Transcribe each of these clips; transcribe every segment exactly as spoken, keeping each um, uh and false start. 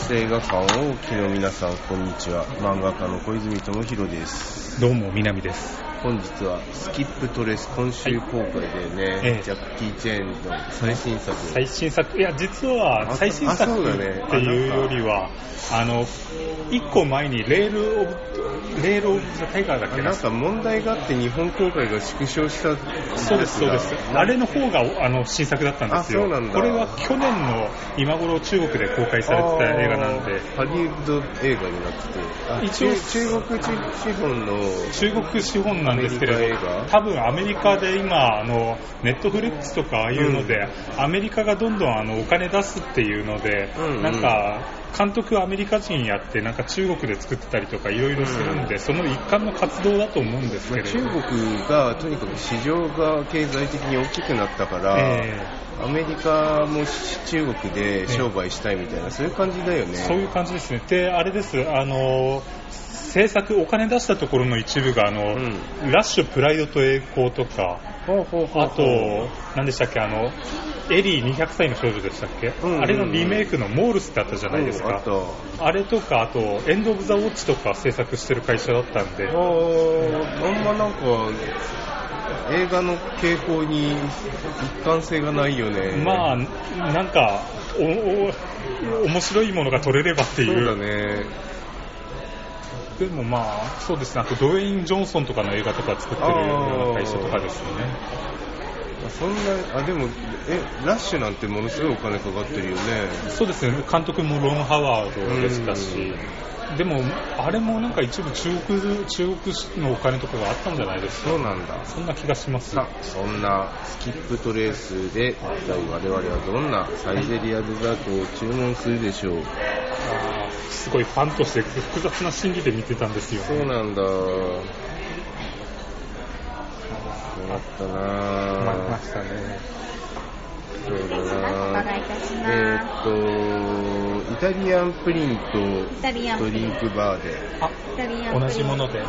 映画館をお聞きの皆さん、こんにちは。漫画家の小泉智弘です。 どうも南です。 本日はスキップトレス今週公開でね、はい、ジャッキー・チェーンの最新作。 最新作、いや実は最新作っていうよりは、あのいっこまえにレールオブレールオブザタイガーだっけな。 なんか問題があって日本公開が縮小した。 そうですそうです。あれの方があの新作だったんですよ。 あ、そうなんだ。 これは去年の今頃中国で公開されてた映画なんで、 ハリウッド映画になってて、あ一応中国資本の中国資本なんですけれど、多分アメリカで今あのネットフリックスとかああいうので、うん、アメリカがどんどんあのお金出すっていうので、うんうん、なんか監督アメリカ人やってなんか中国で作ってたりとかいろいろするんで、うん、その一環の活動だと思うんですけれど、 まあ、中国がとにかく市場が経済的に大きくなったから、えー、アメリカも中国で商売したいみたいな、ね、そういう感じだよね。 そういう感じですね。であれですあの制作お金出したところの一部があの、うん、ラッシュプライドと栄光とか、 ほうほうほうほう、 あと何でしたっけ、あのエリーにひゃくさいの少女でしたっけ、うんうんうん、あれのリメイクのモールスってあったじゃないですか、うん、あ, あれとかあとエンドオブザウォッチとか制作してる会社だったんで、あ、 あんまなんか映画の傾向に一貫性がないよね。 まあなんかおお面白いものが撮れればっていう。 そうだね。 でもまあそうですね、あとドウェイン・ジョンソンとかの映画とか作ってるような会社とかですよね。 そんな、あ、でもえラッシュなんてものすごいお金かかってるよね。 そうですね、監督もロン・ハワードでしたし、でもあれもなんか一部中国中国のお金とかがあったんじゃないですか。 そうなんだ。 そんな気がします。 さあ、そんなスキップトレースで一体我々はどんなサイゼリアデザートを注文するでしょう。 あ、すごいファンとして複雑な心理で見てたんですよ、ね。 そうなんだ。よかったなぁ。 待ってましたね。 そうだなぁ。えーっとイタリアンプリンとドリンクバーで、 あ、同じもので、 はい、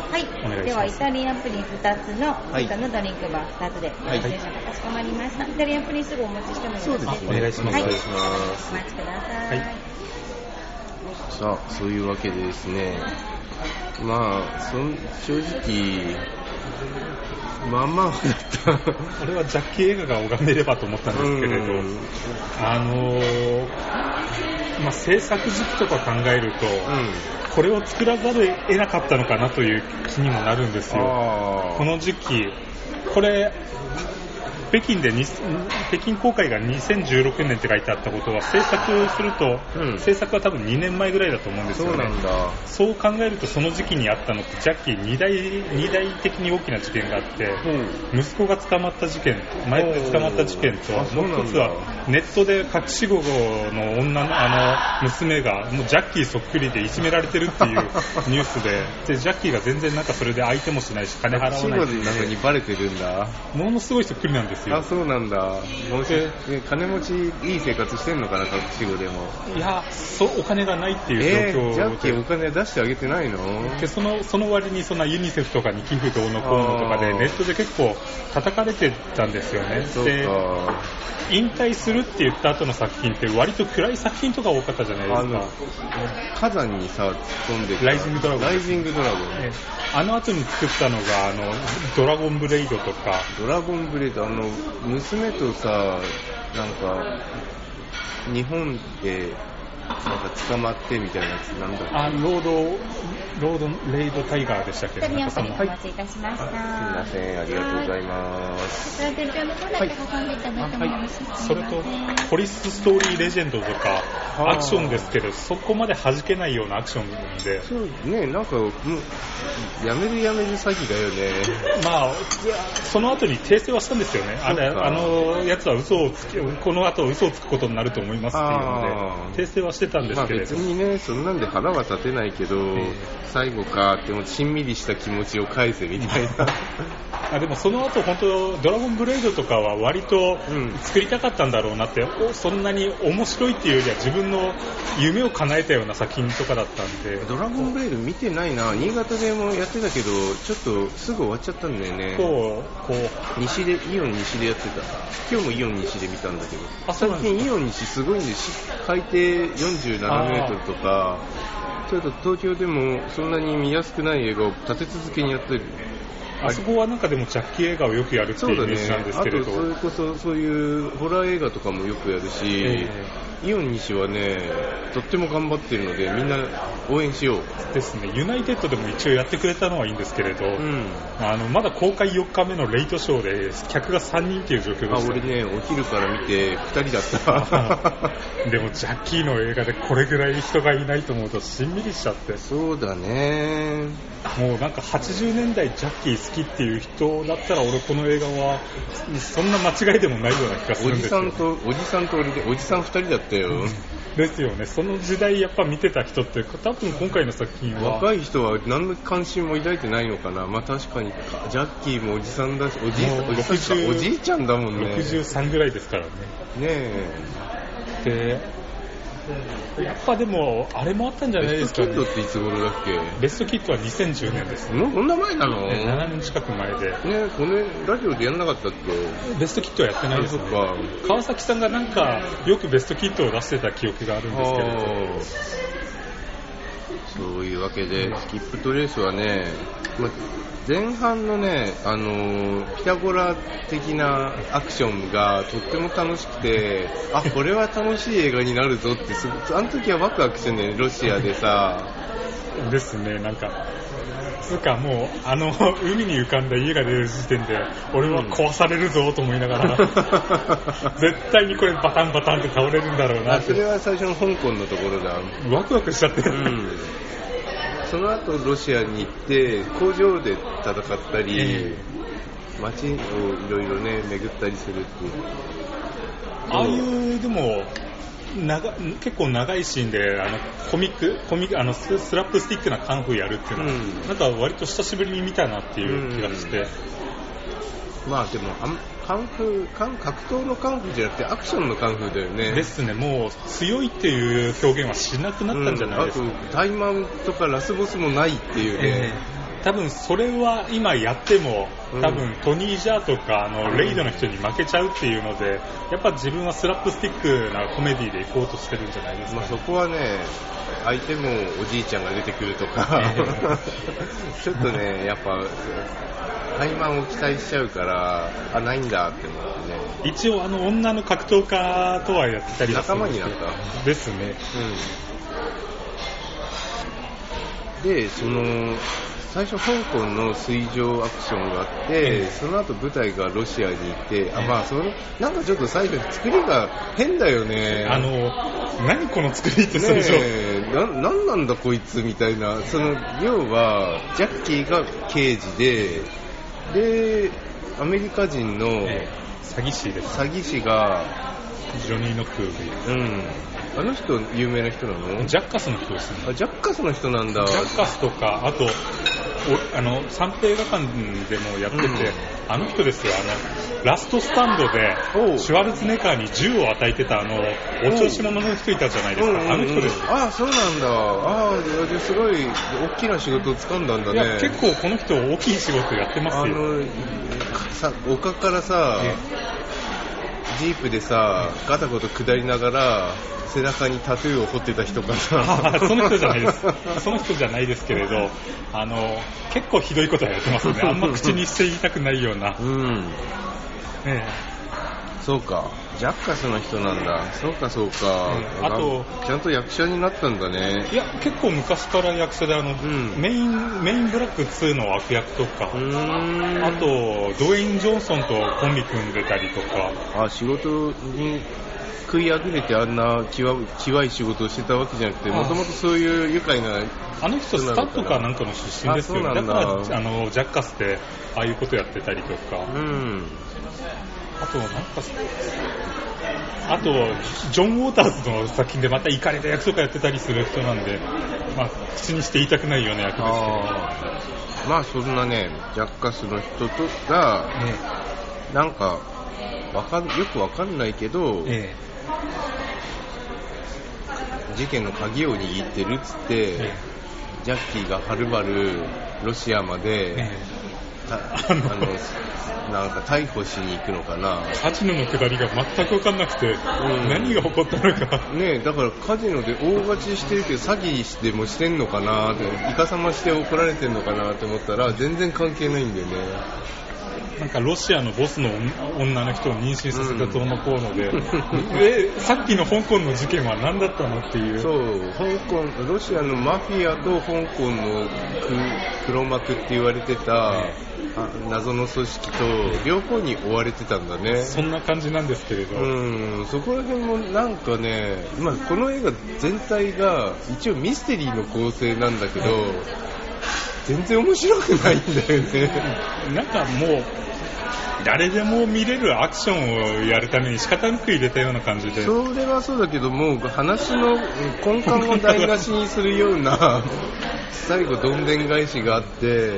ではイタリアンプリンふたつの他のドリンクバーふたつで、はい、かしこまりました。イタリアンプリンすぐお持ちしてもよろしいですか。 お願いします。 はい、お願いします。 お待ちください。はい、 さあ、そういうわけでですね、まあそん正直まあまあだった俺はジャッキー映画が拝めればと思ったんですけれど、あのーまあ、制作時期とか考えると、うん、これを作らざるを得なかったのかなという気にもなるんですよ。この時期これ北京でに北京公開がにせんじゅうろくねんって書いてあったことは、制作すると、うん、制作は多分にねんまえぐらいだと思うんですよね。 そうなんだ。 そう考えるとその時期にあったのってジャッキーに大、に大的に大きな事件があって、うん、息子が捕まった事件、前で捕まった事件と、もう一つはネットで隠し子の女のあの娘がもうジャッキーそっくりでいじめられてるっていうニュースで、でジャッキーが全然なんかそれで相手もしないし金払わないし、 隠し子なのにバレてるんだ。 ものすごいそっくりなんです。 あ、そうなんだ。もし金持ちいい生活してんのかな、隠し子でも。 いや、そお金がないっていう状況で、 えー、ジャッキーお金出してあげてないの？ でそのその割にそんなユニセフとかに寄付どうのこうのとかでネットで結構叩かれてたんですよね。で引退するって言った後の作品って割と暗い作品とか多かったじゃないですか。 火山にさ飛んでライジングドラゴン、 ライジングドラゴン、 ね、あの後に作ったのがあのドラゴンブレイドとか。 ドラゴンブレイド、あの娘とさ、なんか日本でなんか捕まってみたいなやつ、なんだっけ。 あ、ロードロードレイドタイガーでしたっけ。 イタリアンプリンお待ちいたしました。 すみません、ありがとうございます。 こちら伝票の方だけ挟んでいただいてもよろしいですか。 それとポリスストーリーレジェンドとかアクションですけど、そこまで弾けないようなアクションで、 そうね、なんかもうやめるやめる詐欺だよね。 まあその後に訂正はしたんですよね。あれ、あのやつは嘘をつき、この後嘘をつくことになると思いますっていうので訂正はしてたんですけれど、 まあ、別にね、そんなんで腹は立てないけど、えー、最後かってもしんみりした気持ちを返せみたいなあ、でもその後本当ドラゴンブレイドとかは割と作りたかったんだろうなって、うん、そんなに面白いっていうよりは自分の夢を叶えたような作品とかだったんで。 ドラゴンブレイド見てないな。新潟でもやってたけどちょっとすぐ終わっちゃったんだよね。 こうこう西でイオン西でやってた。今日もイオン西で見たんだけど、最近イオン西すごいんで、海底よんよんじゅうななメートルとか、ちょっと東京でもそんなに見やすくない映画を立て続けにやってる。 あそこはなんかでもジャッキー映画をよくやるっていうイメージなんですけれど、 そうだね、あとそれこそそういうホラー映画とかもよくやるし、えー、イオン西はねとっても頑張ってるのでみんな応援しようですね。ユナイテッドでも一応やってくれたのはいいんですけれど、うん、あのまだ公開よっかめのレイトショーで客がさんにんっていう状況でした、ね。 あ、俺ねお昼から見てふたりだったでもジャッキーの映画でこれぐらい人がいないと思うとしんみりしちゃって。 そうだね、 もうなんかはちじゅうねんだいジャッキー好きっていう人だったら俺この映画はそんな間違いでもないような気がするんですよ。おじさんとおじさんと俺でおじさんふたりだったよですよね。その時代やっぱ見てた人って多分今回の作品は若い人は何の関心も抱いてないのかな。まあ確かにジャッキーもおじさんだし、おじいさん、おじさん、おじいちゃんだもんね。 ろくじゅうさんぐらいですからね。 ねえ。でやっぱでもあれもあったんじゃないですかね。 ベストキットっていつ頃だっけ。 ベストキットはにせんじゅうねんですね。 そんな前なの、 ね、ななねん近く前でね。このラジオでやんなかったっけ。 ベストキットはやってないですね。川崎さんがなんかよくベストキットを出してた記憶があるんですけれど。 そういうわけでスキップとレースはね、まあ、前半のね、あのー、ピタゴラ的なアクションがとっても楽しくて、あ、これは楽しい映画になるぞってすあの時はワクワクしてね、ロシアでさですね。なんかつうかもうあの海に浮かんだ家が出る時点で俺は壊されるぞと思いながら、うん、絶対にこれバタンバタンって倒れるんだろうなって。 それは最初の香港のところだ。 ワクワクしちゃってる、うん、 その後ロシアに行って工場で戦ったり、えー、街をいろいろね巡ったりするっていう。 ああいうでも長結構長いシーンであのコミックコミあの ス, スラップスティックなカンフーやるっていうのは、うん、なんか割と久しぶりに見たなっていう気がして、 うん、まあでもカンフーカン格闘のカンフーじゃなくてアクションのカンフーだよね。 ですね。もう強いっていう表現はしなくなったんじゃないですか、うん、 あとタイマンとかラスボスもないっていうね、 えー多分それは今やっても多分トニー・ジャーとかあのレイドの人に負けちゃうっていうので、やっぱ自分はスラップスティックなコメディで行こうとしてるんじゃないですか、ね。 まあ、そこはね相手もおじいちゃんが出てくるとか、えー、ちょっとねやっぱタイマンを期待しちゃうからあないんだって思ってね。 一応あの女の格闘家とはやってたり仲間になったですね、 うん、でその最初香港の水上アクションがあって、うん、その後舞台がロシアに行って、うん、あまあそのなんかちょっと最初作りが変だよね。 あの何この作りって最初、 ね、ななんなんだこいつみたいな。その要はジャッキーが刑事ででアメリカ人の、えー、詐欺師です詐欺師がジョニー・ノックー、 うん、あの人有名な人なの？ ジャッカスの人ですね。 あ、ジャッカスの人なんだ。 ジャッカスとかあとあの三平映画館でもやってて、うん、あの人ですよ。あのラストスタンドでシュワルツェネッガーに銃を与えてたあのお調子者の人いたじゃないですか、うんうんうん、あの人です。 ああそうなんだ。ああすごい大きな仕事を掴んだんだね。 いや結構この人大きい仕事やってますよ。あのさ丘からさジープでさガタゴト下りながら背中にタトゥーを彫ってた人かな。 その人じゃないです。その人じゃないですけれど、あの結構ひどいことはやってますね。あんま口にして言いたくないような。うん。 ええ。そうか。ジャッカスの人なんだ。そうかそうか。 うん、あとちゃんと役者になったんだね。 いや結構昔から役者であの、うん、メインメインブラックツーの悪役とか、うーんあとドウェイン・ジョンソンとコンビ組んでたりとか。 あ仕事に食いあぐれてあんなきわ、きわい仕事をしてたわけじゃなくて、もともとそういう愉快なあの人スタッフかなんかの出身ですよ。だからあのジャッカスでああいうことやってたりとか、うん、あとなんかあとジョン・ウォーターズの作品でまたイカれた役とかやってたりする人なんで、まあ、口にして言いたくないような役ですけど、 あまあそんなねジャッカスの人とが、ね、なんかわかんよくわかんないけど、ええ事件の鍵を握ってるっつって、ええ、ジャッキーがはるばるロシアまであのなんか逮捕しに行くのかな。 カジノの下りが全く分かんなくて、うん、何が起こったのかね。だからカジノで大勝ちしてるけど詐欺でもしてんのかなって、イカサマして怒られてんのかなって思ったら全然関係ないんだよね。 なんかロシアのボスの女の人を妊娠させたどうのこうので、うん、えさっきの香港の事件は何だったのっていう。 そう、香港、ロシアのマフィアと香港の黒幕って言われてた謎の組織と両方に追われてたんだね。 そんな感じなんですけれど、 うん、そこら辺もなんかね、まあ、この映画全体が一応ミステリーの構成なんだけど、全然面白くないんだよね。 なんかもう誰でも見れるアクションをやるために仕方なく入れたような感じで。 それはそうだけども、話の根幹を台無しにするような最後どんでん返しがあって、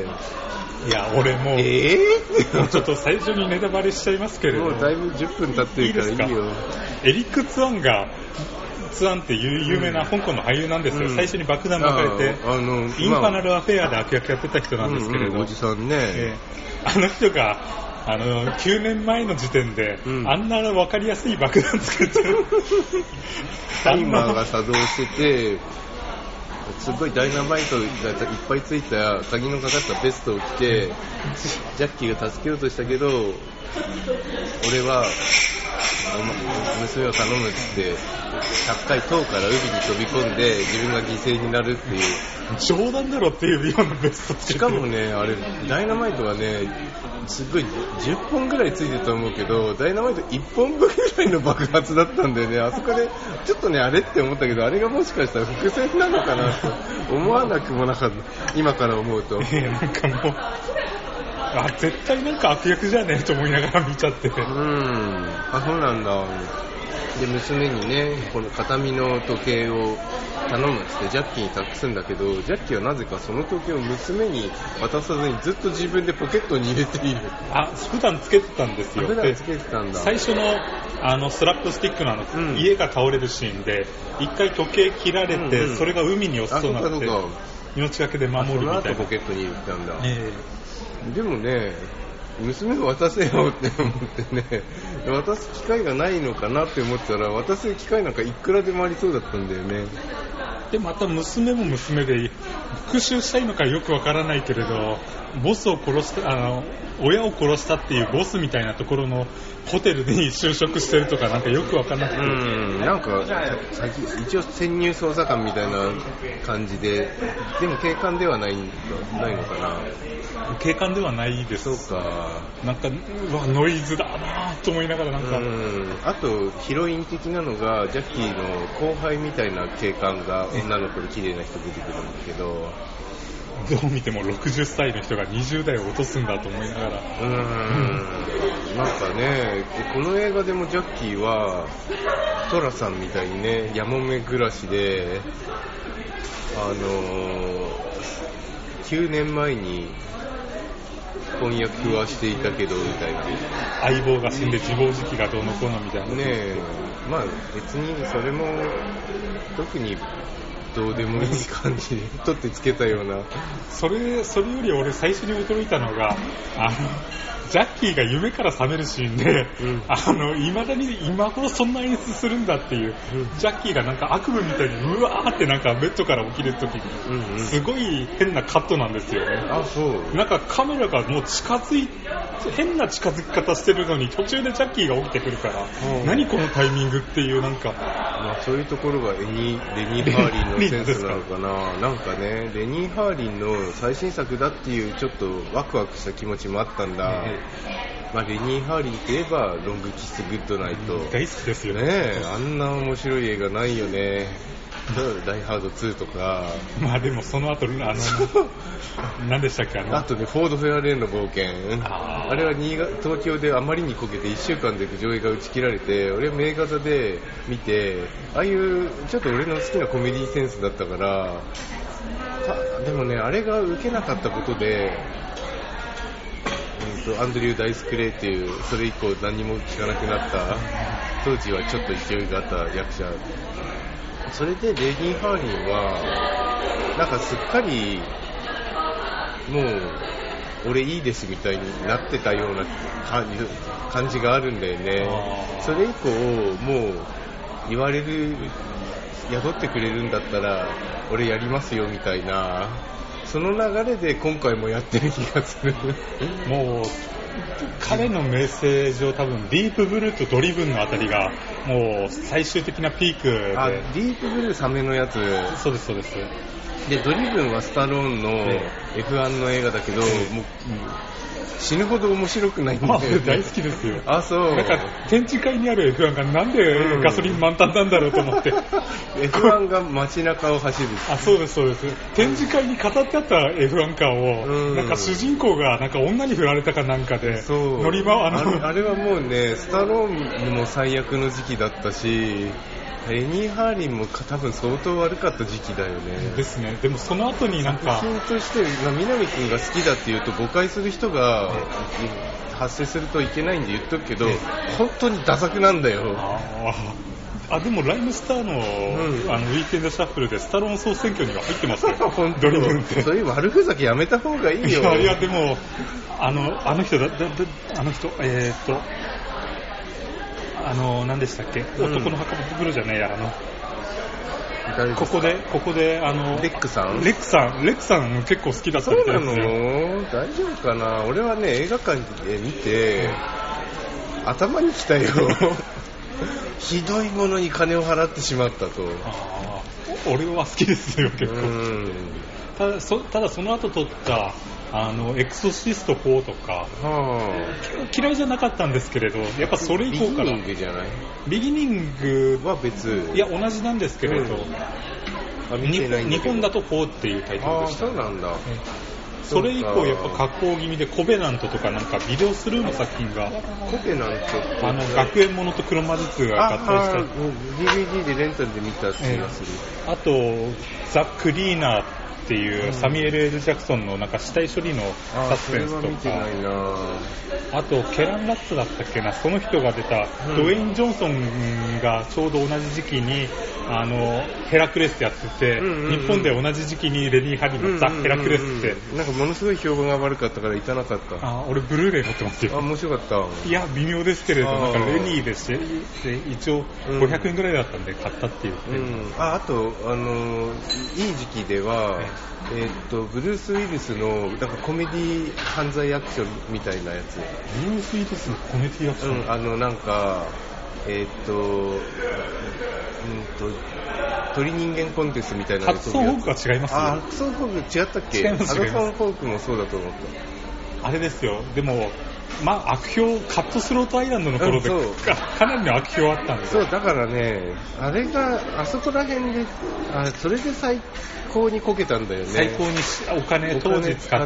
いや俺もう、 えー、 ちょっと最初にネタバレしちゃいますけれども、 もうだいぶじゅっぷん経ってるからいいよ。いいですか。 エリック・ツアンがツアンっていう有名な香港の俳優なんですよ、うん、最初に爆弾巻かれて、あのインファナルアフェアで悪役やってた人なんですけれど、 うんうん、おじさんね、 えー、あの人があのきゅうねんまえの時点で、うん、あんな分かりやすい爆弾作ってるタイマーが作動してて、すごいダイナマイトがいっぱいついた鍵のかかったベストを着てジャッキーが助けようとしたけど、俺は娘を頼むってひゃっかい塔から海に飛び込んで自分が犠牲になるっていう、 冗談だろっていうようなベスト。 しかもね、あれダイナマイトがねすごいじゅっぽんぐらいついてると思うけど、ダイナマイトいっぽんぶんぐらいの爆発だったんだよね。あそこでちょっとねあれって思ったけど、あれがもしかしたら伏線なのかなと思わなくもなかった、今から思うと。 なんかもうあ絶対なんか悪役じゃねえと思いながら見ちゃってて、うん、 あそうなんだ。で娘にねこの形見の時計を頼むってジャッキーに託すんだけど、ジャッキーはなぜかその時計を娘に渡さずにずっと自分でポケットに入れている。 あ普段つけてたんですよ。 普段つけてたんだ。 最初のあのスラップスティックのあの、うん、家が倒れるシーンで一回時計切られて、うんうん、それが海に落ちそうになって命がけで守るみたいな。その後ポケットに入れてたんだ、えー、でもね娘を渡せよって思ってね、渡す機会がないのかなって思ったら、渡す機会なんかいくらでもありそうだったんだよね。 でまた娘も娘で復讐したいのかよくわからないけれど、ボスを殺したあの親を殺したっていうボスみたいなところのホテルに就職してるとかなんかよくわからなくて、 うんなんか一応潜入捜査官みたいな感じで、でも警官ではないないのかな。 警官ではないです。 そうか。 なんかうわノイズだなと思いながらなんか、うん、 あとヒロイン的なのがジャッキーの後輩みたいな警官が女の子で綺麗な人出てくるんだけど、 どう見てもろくじゅっさいの人がにじゅう代を落とすんだと思いながら、うーんなんかねこの映画でもジャッキーはトラさんみたいにねやもめ暮らしで、あのー、きゅうねんまえに婚約はしていたけどみたいな、 相棒が死んで自暴自棄がどうのこうのみたいなねえ、まあ別にそれも特にどうでもいい感じで取ってつけたような。 それそれより俺最初に驚いたのがあのジャッキーが夢から覚めるシーンで、うん、あの未だに今頃そんな演出するんだっていう、うん、ジャッキーがなんか悪夢みたいにうわーってなんかベッドから起きるときに、うんうん、すごい変なカットなんですよね。 あ、そう。 なんかカメラがもう近づい変な近づき方してるのに途中でジャッキーが起きてくるから、うん、何このタイミングっていうなんか、 まあ、そういうところがレニー、レニー・ハーリンのセンスなのかな。なんかねレニー・ハーリンの最新作だっていうちょっとワクワクした気持ちもあったんだ、うんまあ、レニー・ハーリンといえばロングキス・グッドナイト、 うん、大好きですよね, ねあんな面白い映画ないよね。ダイハードツーとか。 まあでもその後あの何でしたっけあのあとねフォード・フェアレーンの冒険 あ, あれは新潟東京であまりにこけていっしゅうかんで上映が打ち切られて、俺は名画座で見て、ああいうちょっと俺の好きなコメディセンスだったから、でもねあれが受けなかったことで、うん、とアンドリュー・ダイス・クレイっていうそれ以降何も聞かなくなった当時はちょっと勢いがあった役者、それでレニー・ハーリンはなんかすっかりもう俺いいですみたいになってたような感じがあるんだよね。それ以降もう言われる雇ってくれるんだったら俺やりますよみたいな、その流れで今回もやってる気がする。 もう彼のメッセージを多分ディープブルーとドリブンのあたりがもう最終的なピークで。 あ、ディープブルーサメのやつ。 そうですそうです。 でドリブンはスタローンの エフワン の映画だけど、もう死ぬほど面白くないんだよね。 大好きですよ。 あ、そう。 なんか展示会にある エフワン がなんでガソリン満タンなんだろうと思って、うん、 エフワン が街中を走る。 あ、そうですそうです。展示会に飾ってあった エフワン カーを、うん、なんか主人公がなんか女に振られたかなんかで乗り場、 あのあれはもうね、スタローンも最悪の時期だったし、レニー・ハーリンも多分相当悪かった時期だよね。 ですね。でもその後になんか作品として、まあ、南くんが好きだっていうと誤解する人が発生するといけないんで言っとくけど、本当にダ作なんだよ。 ああ、でもライムスターの、うん、あのウィークエンドシャッフルでスタローン総選挙には入ってますよ。ドリブンって。 そういう悪ふざけやめた方がいいよ。 いやいや、でもあのあの人だだだあの人えー、っとあの何でしたっけ、うん、男の墓場プロじゃねえや、あのここでここであのレックさんレックさんレックさん結構好きだったみたいですよ。 そうなの？大丈夫かな。俺はね映画館で見て、うん、頭にきたよ。ひどいものに金を払ってしまったと。 あ、俺は好きですよ結構。うん、ただ そ, ただその後撮ったあのエクソシストフォーとか、はあ、嫌いじゃなかったんですけれど、やっぱそれ以降からビギニングじゃない？ ビギニングは別、 いや同じなんですけれど、うん、あ見てないんだけど、日本だとフォーっていうタイトルでした。 あ、そうなんだ。うん、 それ以降やっぱ格好気味でコベナントとかなんかビデオスルーの作品が、 コベナントあの学園ものと黒魔術が合体したディーブイディー でレンタルで見た気がする。 えー、あとザ・クリーナーっていうサミュエル・エル・ジャクソンのなんか死体処理のサスペンスとか、 あ, あとケラン・ラッツだったっけな、その人が出た、うん、ドウェイン・ジョンソンがちょうど同じ時期にあのヘラクレスってやってて、うんうんうん、日本で同じ時期にレディー・ハリーのザ・ヘラクレスって、うんうんうん、 なんかものすごい評判が悪かったから行かなかった。 あ、俺ブルーレイ持ってますよ。 あ、面白かった。 いや微妙ですけれど、なんかレニーでして一応ごひゃくえんぐらいだったんで買ったっていう、 うん、あ, あとあのいい時期では、えー、っとブルース・ウィルスのなんかコメディ犯罪アクションみたいなやつ。 ブルース・ウィルスのコメディアクション、 うん、あのなんかえー、っとうんと鳥人間コンテストみたいな。 ハドソン・ホークは違いますよ。 あ、ハドソン・ホーク違ったっけ？ 違います。 ハドソン・ホークもそうだと思った。 あれですよ。でもまあ悪評、カットスロートアイランドの頃で、うん、か, かなりの悪評あったんですよ。 そうだからね、あれがあそこら辺で、あそれで最高にこけたんだよね。 最高にお金当時使って、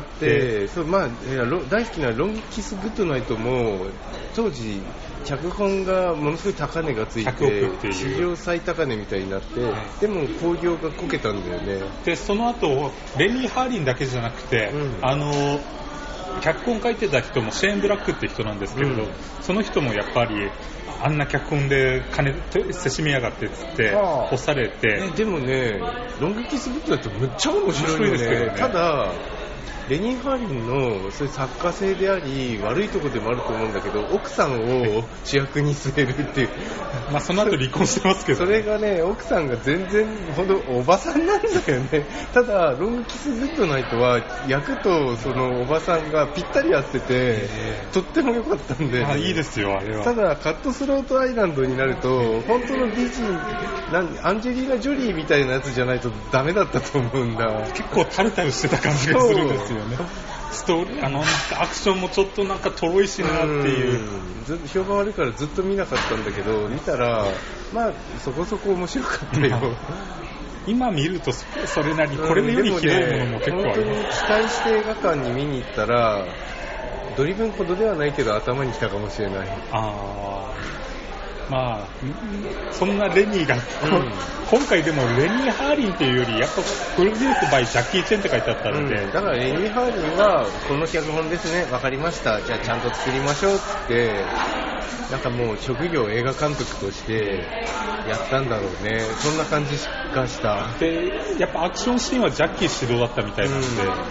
そう、まあ大好きなロングキスグッドナイトも当時脚本がものすごい高値がついて史上最高値みたいになって、はい、でも興行がこけたんだよね。 でその後レニー・ハーリンだけじゃなくて、うん、あの脚本書いてた人もシェーン・ブラックって人なんですけれど、うん、その人もやっぱりあんな脚本で金せしめやがってっつって干されて、 でもねロングキスグッドだとめっちゃ面白いですけどね。ただレニー・ハーリンのそういう作家性であり悪いところでもあると思うんだけど、奥さんを主役に据えるっていうまあその後離婚してますけど、 それがね奥さんが全然ほどおばさんなんだよね。ただロングキスグッドナイトは役とそのおばさんがぴったり合っててとっても良かったんで、ね、 あいいですよあれは。 ただカットスロートアイランドになると本当の美人なんアンジェリーナ・ジョリーみたいなやつじゃないとダメだったと思うんだ。 結構タルタルしてた感じがするんですよね。ストーリーあのなんかアクションもちょっとなんかとろいしなっていう、 ずっと評判悪いからずっと見なかったんだけど、見たらまあそこそこ面白かったよ。 今見るとそれなりこれよりひどいものも結構あります。 本当に期待して映画館に見に行ったらドリブンほどではないけど頭にきたかもしれない。 あまあそんなレニーが、うん、今回でもレニー・ハーリンっていうよりやっぱプロデュースバイジャッキー・チェンって書いてあったので、 うん、だからレニー・ハーリンはこの脚本ですね、わかりました、じゃあちゃんと作りましょうってなんかもう職業映画監督としてやったんだろうね。そんな感じがした。 でやっぱアクションシーンはジャッキー主導だったみたいなので、うん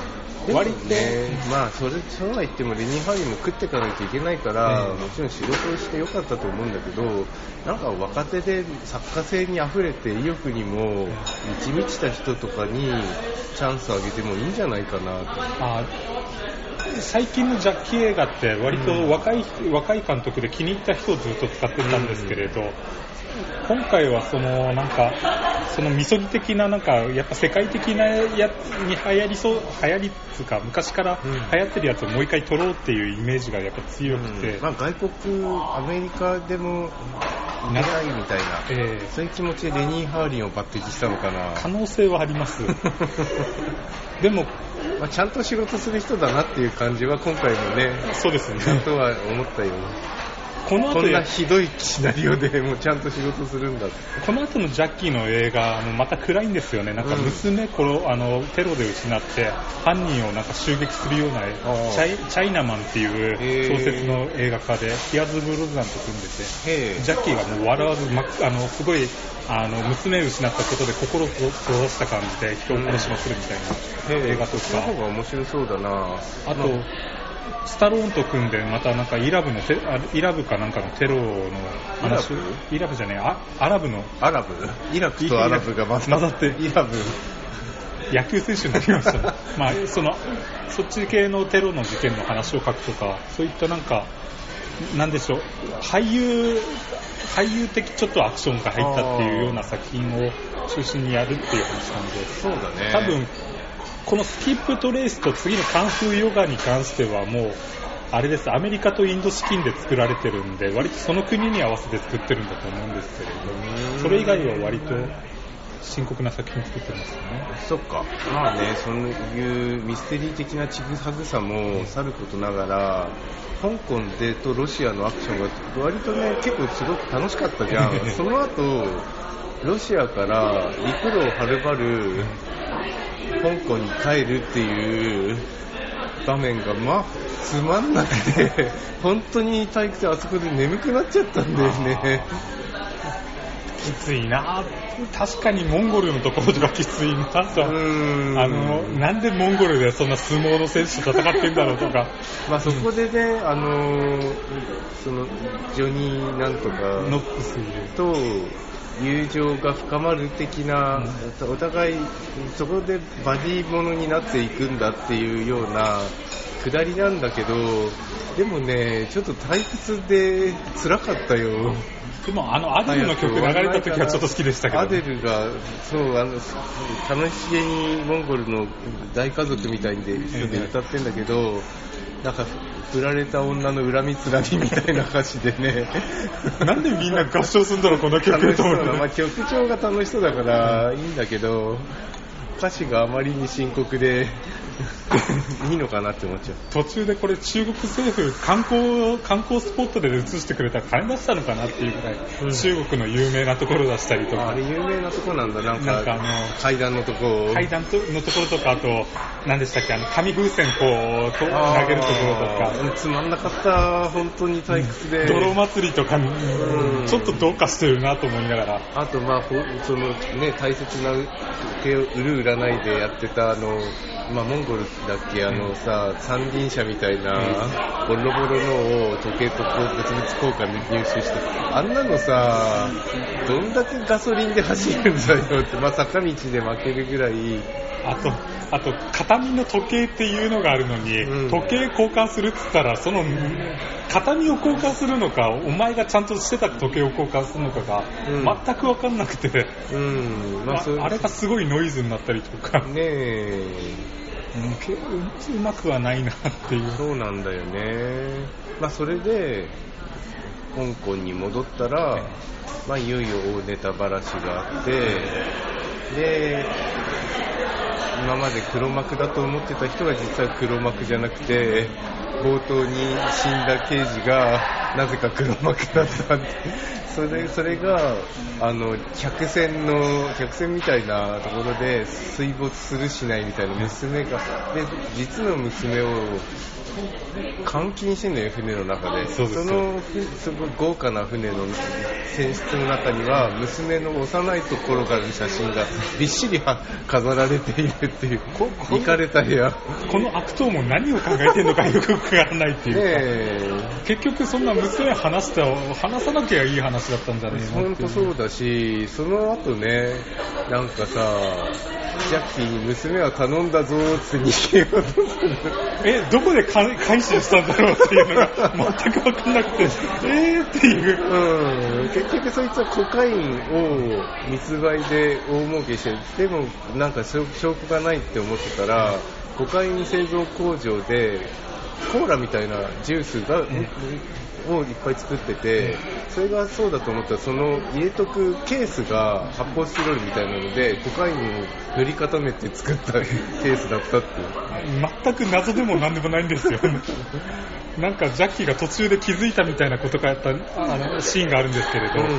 割と、 ね、まあそれそうは言ってもレニー・ハーリーも食っていかないといけないから、 うん、 もちろん仕事をしてよかったと思うんだけど、なんか若手で作家性にあふれて意欲にも満ち満ちた人とかにチャンスをあげてもいいんじゃないかなと。 あ最近のジャッキー映画って割と若い、うん、若い監督で気に入った人をずっと使ってたんですけれど、うん、今回はそのなんかそのみそぎ的ななんかやっぱ世界的なやつに流行りそう流行りつうか昔から流行ってるやつをもう一回撮ろうっていうイメージがやっぱ強くて、 うんまあ、外国アメリカでもいけないみたいな、えー、そういう気持ちでレニー・ハーリーを抜擢したのかな。 可能性はありますでも、 まあ、ちゃんと仕事する人だなっていう感じは今回もね、 そうですね、 ちゃんとは思ったよ。この後こんなひどいシナリオでもうちゃんと仕事するんだって。 この後のジャッキーの映画もまた暗いんですよね。なんか娘、うん、このあのテロで失って犯人をなんか襲撃するようなチャイ、チャイナマンっていう小説の映画化でピアーズ・ブロズナンと組んでて、ジャッキーがもう笑わず、ま、あのすごいあの娘を失ったことで心を閉ざした感じで人を殺しまくるみたいな映画とか。 その方が面白そうだな。 あと、うんスタローンと組んでまたなんかイラブのテイラブかなんかのテロの話、イラブじゃねえあアラブのアラブイラクとアラブが混ざってイラブ野球選手になりましたねまあそのそっち系のテロの事件の話を書くとかそういったなんかなんでしょう俳優俳優的ちょっとアクションが入ったっていうような作品を中心にやるっていう話なんで、 そうだね、 多分このスキップとレースと次のカンフーヨガに関してはもうあれです、アメリカとインド資金で作られてるんで割とその国に合わせて作ってるんだと思うんですけれど、それ以外は割と深刻な作品作ってますよね。 そっか、まあね、そういうミステリー的なちぐはぐさもさることながら、香港でとロシアのアクションが割とね結構すごく楽しかったじゃんその後ロシアから陸路をはるばる香港に帰るっていう場面がまあつまんなくて本当に退屈であそこで眠くなっちゃったんだよね。 きついな、確かにモンゴルのところとかきついなと、あのなんでモンゴルでそんな相撲の選手と戦ってんだろうとかまあそこでね、あのそのジョニーなんとかノックスと友情が深まる的な、うん、お互いそこでバディものになっていくんだっていうようなくだりなんだけど、でもねちょっと退屈で辛かったよ。 でもあのアデルの曲流れた時はちょっと好きでしたけど、 アデルがそうあの楽しげにモンゴルの大家族みたいで人で歌ってんだけど、なんか振られた女の恨みつらみみたいな歌詞でねなんでみんな合唱するんだろうこの曲と思って、 まあ、曲調が楽しそうだからいいんだけど歌詞があまりに深刻でいいのかなって思っちゃう。 途中でこれ中国政府観光観光スポットで映してくれたら金出したのかなっていうぐらい、うん、中国の有名なところ出したりとか。 あ, あれ有名なところなんだ。なんか、なんかあの階段のとこ階段のところとか、あと何でしたっけ、あの紙風船こうと投げるところとかつまんなかった。本当に退屈で、 うん、泥祭りとか、うん、ちょっとどうかしてるなと思いながら、 あとまあそのね大切な時計を売る売らないでやってたあのまあ、モンゴルだっけ、あのさ、三輪車みたいなボロボロのを時計とこう物々交換で入手して、あんなのさどんだけガソリンで走るんだよって、まあ、坂道で負けるぐらい。 あと、あと片身の時計っていうのがあるのに、うん、時計交換するって言ったらその片身を交換するのかお前がちゃんとしてた時計を交換するのかが全く分かんなくて、うんまあ、あ, あれがすごいノイズになったりとかねえ、う, うまくはないなっていう。 そうなんだよね。まあそれで香港に戻ったら、まあ、いよいよ大ネタばらしがあって、で今まで黒幕だと思ってた人が実は黒幕じゃなくて、冒頭に死んだ刑事がなぜか黒幕だったんで、それそれがあの客船の客船みたいなところで水没するしないみたいな娘がで実の娘を監禁してんのよ、船の中で。そのすごい豪華な船の船室の中には娘の幼いところからの写真がびっしり飾られているっていうイカれた部屋。 この悪党も何を考えてるのかよくわからないっていうか、ね、結局そんな娘話した話さなきゃいい話だったんじゃねえの。 本当そうだし、その後ね、なんかさジャッキーに娘は頼んだぞーって逃げようとする。 え、どこで改心したんだろうっていうのが全く分かんなくて、えーっていう、 うん、結局そいつはコカインを密売で大儲けして、でもなんか証拠がないって思ってたら、コカイン製造工場でコーラみたいなジュースが、うんをいっぱい作ってて、それがそうだと思ったら、その入れとくケースが発泡スチロールみたいなのでコカインを塗り固めて作ったケースだったっていう。 全く謎でも何でもないんですよなんかジャッキーが途中で気づいたみたいなことがあったあのシーンがあるんですけれど、うん、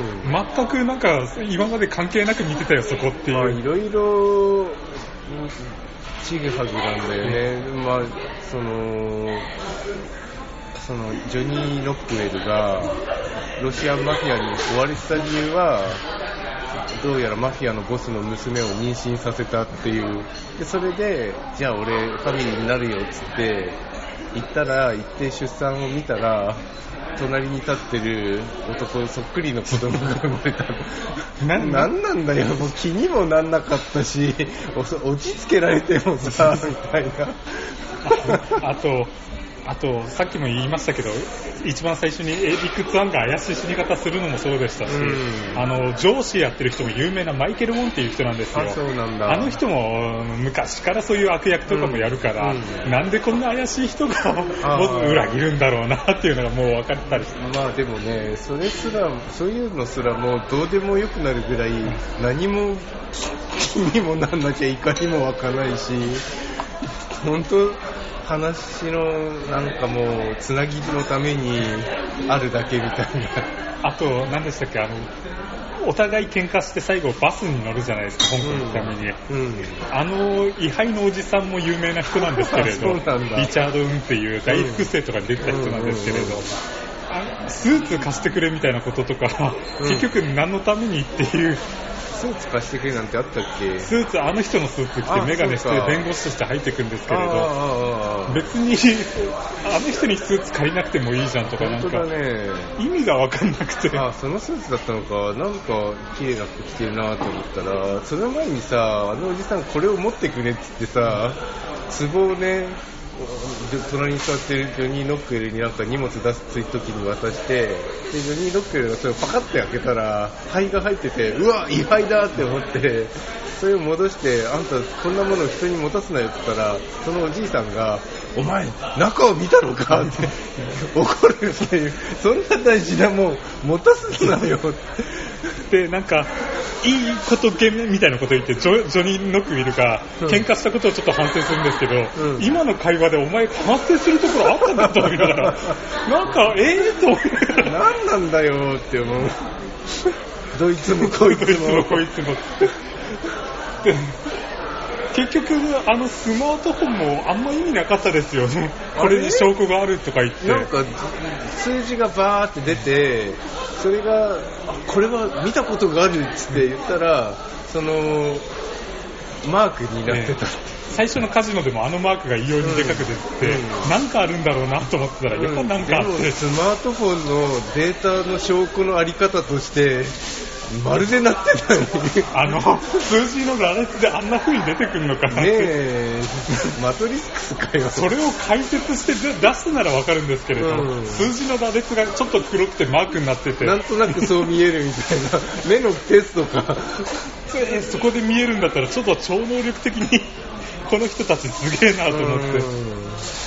全くなんか今まで関係なく見てたよそこっていう。 いろいろちぐはぐなんだよね。まあそのそのジョニー・ノックウェルがロシアンマフィアに追われてた理由は、どうやらマフィアのボスの娘を妊娠させたっていう。でそれでじゃあ俺ファミリーになるよっつって行ったら、行って出産を見たら隣に立ってる男そっくりの子供が生まれたの。な, なんなんだよ、もう気にもなんなかったし、落ち着けられてもさみたいなあ, あとあとさっきも言いましたけど、一番最初にエリック・ツアンが怪しい死に方するのもそうでしたし、うん、あの上司やってる人も有名なマイケル・ウォンっていう人なんですよ。 あ、そうなんだ。 あの人も昔からそういう悪役とかもやるから、うんうん、なんでこんな怪しい人が裏切るんだろうなっていうのがもう分かったりして、 まあでもね、それすらそういうのすらもうどうでもよくなるぐらい、何も気にもなんなきゃいかにも湧かないし、本当話のなんかもうつなぎのためにあるだけみたいな。 あと何でしたっけ、あのお互い喧嘩して最後バスに乗るじゃないですか、香港のために、うんうん、あの位牌のおじさんも有名な人なんですけれどリチャード・ウンっていう大複製とかに出てた人なんですけれど、うんうんうんうん、スーツ貸してくれみたいなこととか、うん、結局何のためにっていう。 スーツ貸してくれなんてあったっけ。 スーツ、あの人のスーツ着てメガネして弁護士として入ってくんですけれど、別にあの人にスーツ借りなくてもいいじゃんとか、なんか意味が分かんなくて。 あ、そのスーツだったのか。なんか綺麗な服着てるなと思ったら、その前にさ、あのおじさんこれを持ってくれって言ってさ、壺をね、隣に座ってるジョニー・ノックエルになんか荷物出す時に渡して、でジョニー・ノックエルがそれをパカッて開けたら灰が入ってて、うわ違反だって思って、それを戻して、あんたこんなものを人に持たすなよって言ったら、そのおじいさんがお前中を見たのかって怒るっていう、そんな大事なもん持たすなよで、なんかいいことゲメみたいなこと言ってジ ョ, ジョニー・ノックウィルが喧嘩したことをちょっと反省するんですけど、うん、今の会話でお前反省するところあったんだと思いながらなんかえーと思いながら何なんだよって思う。どいつもこいつもどいつもこいつもって結局あのスマートフォンもあんま意味なかったですよね。これに証拠があるとか言って、 なんか数字がバーって出て、それがこれは見たことがあるっつって言ったら、そのマークになってた、ね、 最初のカジノでもあのマークが異様にでかく出てて、うん、なんかあるんだろうなと思ってたら、やっぱなんかあって、 うん、でもスマートフォンのデータの証拠のあり方としてまるでなってないあの数字の羅列であんな風に出てくるのかなってねえマトリックスかよ。 それを解説して出すならわかるんですけれど、うん、数字の羅列がちょっと黒くてマークになってて、 なんとなくそう見えるみたいな目のテストかそこで見えるんだったらちょっと超能力的にこの人たちすげえなと思って、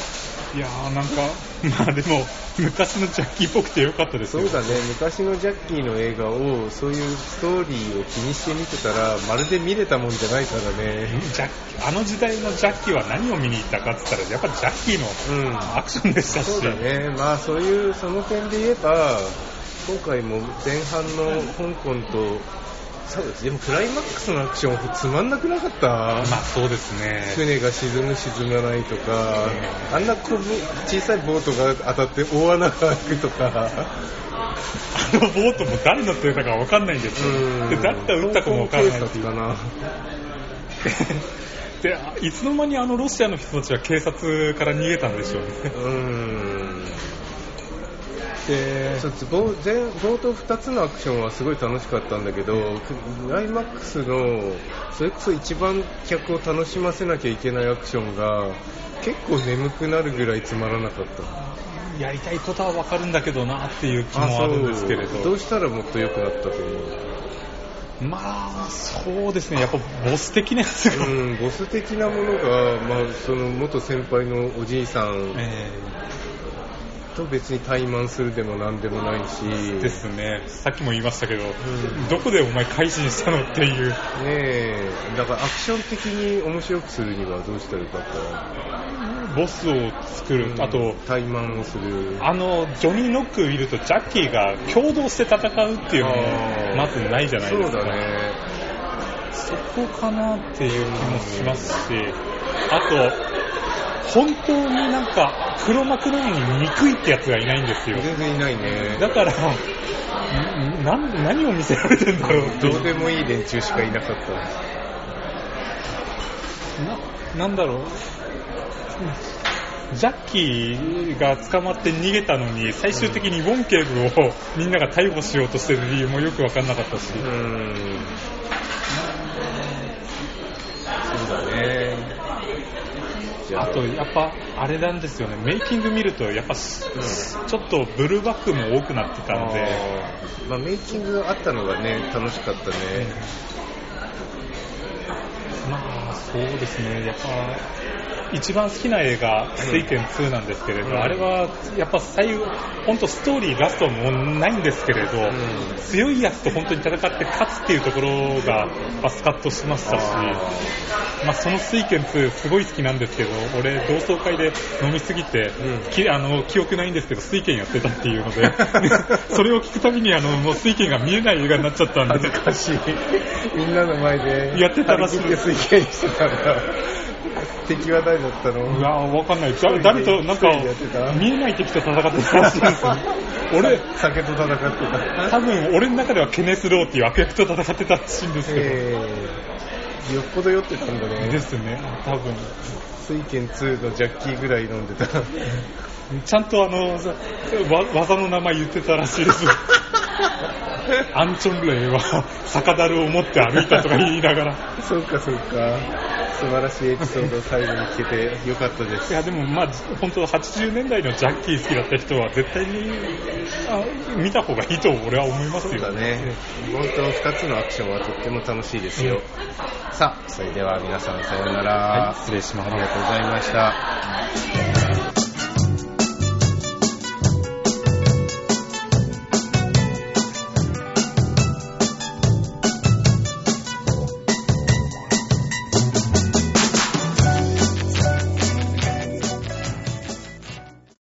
いやーなんか、まあでも、昔のジャッキーっぽくてよかったですよ。 そうだね、昔のジャッキーの映画を、そういうストーリーを気にして見てたら、まるで見れたもんじゃないからね。 ジャッあの時代のジャッキーは何を見に行ったかって言ったら、やっぱりジャッキーのアクションでしたし、うん、 そうだね、まあそういう、その点で言えば、今回も前半の香港と、でもクライマックスのアクションつまんなくなかった？ まあそうですね。 船が沈む沈まないとか、あんな小小さいボートが当たって大穴が開くとか、 あのボートも誰乗ってたか分かんないんですよ。で誰が撃ったかも分からないっていう。でいつの間にあのロシアの人たちは警察から逃げたんでしょうね。うーんでそう冒冒頭ふたつのアクションはすごい楽しかったんだけど、クライマックスのそれこそ一番客を楽しませなきゃいけないアクションが結構眠くなるぐらいつまらなかった。 やりたいことは分かるんだけどなっていう気もあるんですけれど、 どうしたらもっと良くなったと思う？ まあそうですね、やっぱボス的なやつが、 うん、ボス的なものが、まあ、その元先輩のおじいさん、えー、と別に怠慢するでもなんでもないしですね。さっきも言いましたけど、うん、どこでお前改心したのっていうねえ、だからアクション的に面白くするにはどうしたらよかった？ ボスを作る、うん、あと怠慢をする。 あのジョニー・ノックいるとジャッキーが共同して戦うっていうのもまずないじゃないですか。 そうだね。 そこかなっていう気もしますし、あと本当になんか黒幕なのに憎いってやつがいないんですよ。 全然いないね。 だからな何を見せられてんだろうって。 どうでもいい連中しかいなかった。 な、なんだろう、ジャッキーが捕まって逃げたのに最終的にウォン警部をみんなが逮捕しようとしてる理由もよく分かんなかったし、うーん、 そうだね。 あとやっぱあれなんですよね、メイキング見るとやっぱ、うん、ちょっとブルーバックも多くなってたんで、 あ、まあ、メイキングあったのがね楽しかったね。 まあそうですね、やっぱ一番好きな映画水拳ツーなんですけれど、うん、あれはやっぱ最後本当ストーリーラストもないんですけれど、うん、強いやつと本当に戦って勝つっていうところがスカッとしましたし、まあ、その水拳ツーすごい好きなんですけど、俺同窓会で飲みすぎて、うん、きあの記憶ないんですけど水拳やってたっていうのでそれを聞くたびにあのもう水拳が見えない映画になっちゃったんで、 恥ずかしい。みんなの前でやってたらしい。 水拳してたんだ。敵は誰だったの？ いやわかんない。誰となんか見えない敵と戦ってたらしいんですよ。俺酒と戦ってた。 多分俺の中ではケネス・ローっていう悪役と戦ってたらしいんですけど、 えー、よっぽど酔ってたんだね。 ですね、多分水拳ツーのジャッキーぐらい飲んでた。 ちゃんとあの技の名前言ってたらしいですアンチョンレイは酒樽を持って歩いたとか言いながらそうかそうか、素晴らしいエピソードを最後に聞けてよかったです。 いやでもまあ本当はちじゅうねんだいのジャッキー好きだった人は絶対にあ見た方がいいと俺は思いますよ。 そうだね、本当ふたつのアクションはとっても楽しいですよ、うん、さあそれでは皆さんさようなら、 はい、失礼します。 ありがとうございました。